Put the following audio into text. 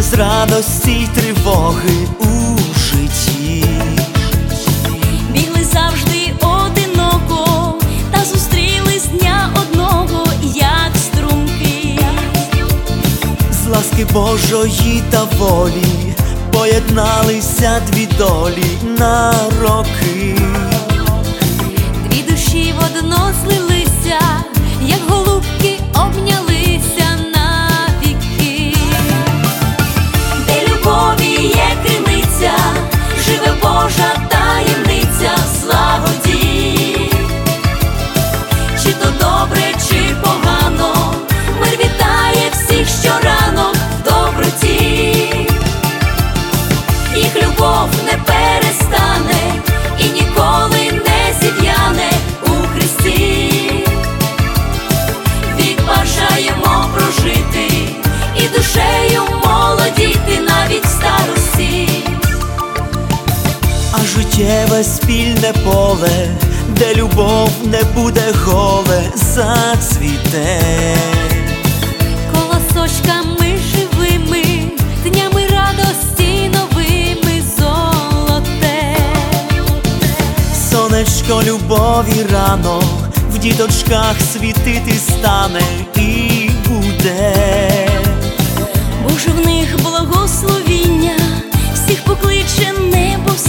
без радості й тривоги у житті. Бігли завжди одиноко, та зустрілись дня одного, як струмки. З ласки Божої та волі поєдналися дві долі на роки. Дві душі водно злилися, як голубки обнялися навіки. Де любові є криниця, живе Божа таємниця в злагоді. Чи то добре, чи погано, мир вітає всіх щоранок в доброті. Їх любов не перестане і ніколи не зів'яне у Христі. Вік бажаємо прожити і душею молодіти навіть в старості. А життєве спільне поле, де любов не буде голе, зацвіте. Колосочками живими, днями радості новими золоте. Сонечко любові рано в діточках світити стане і буде. Боже, в них благословіння, всіх покличе небо